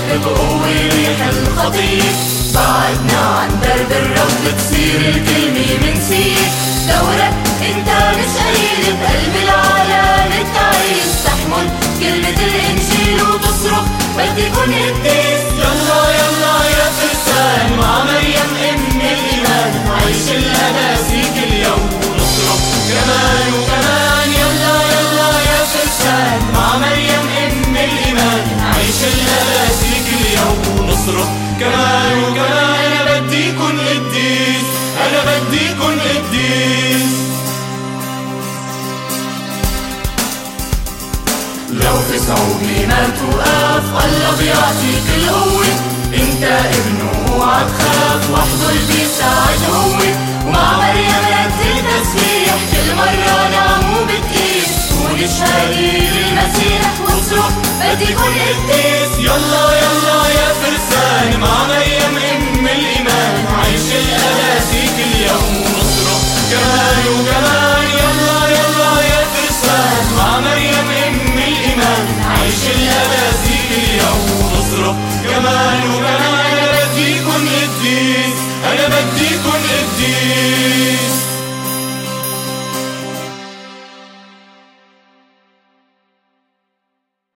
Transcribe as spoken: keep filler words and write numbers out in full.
بقوة ريح الخطية. بعدنا عن درب الرفض تصير الكلمة منسية. دورك انت مش قليل بقلب العالم التعيس. تحمل كلمة الإنجيل وتصرخ بدي كون قديس. يلا يلا يا فرسان مع مريم ام الإيمان عيش الأناسيك اليوم ونصرخ كمان وكمان. يلا يلا يا فرسان مع مريم ام الإيمان عيش الأناسيك اليوم ونصرخ كمان وكمان. أنا بدي كون قديس، أنا بدي كون قديس. لو في صعوبة ما توقف الله بيعطيك القوة. انت ابنه اوعى تخاف وحده اللي بيساعد هو. ومع مريم رد التسبيح كل مرة نعمه بتقيس. ونشهد للمسيح واصرخ بدي كون قديس. يلا يلا يا فرسان مع مريم ام الإيمان عيش الأناسيك اليوم ونصرخ كمان وكمان. يلا يلا يا فرسان مع مريم ام الإيمان عيش الأناسيك اليوم ونصرخ كمان وكمان. أنا بدي كون قديس، أنا بدي كون قديس.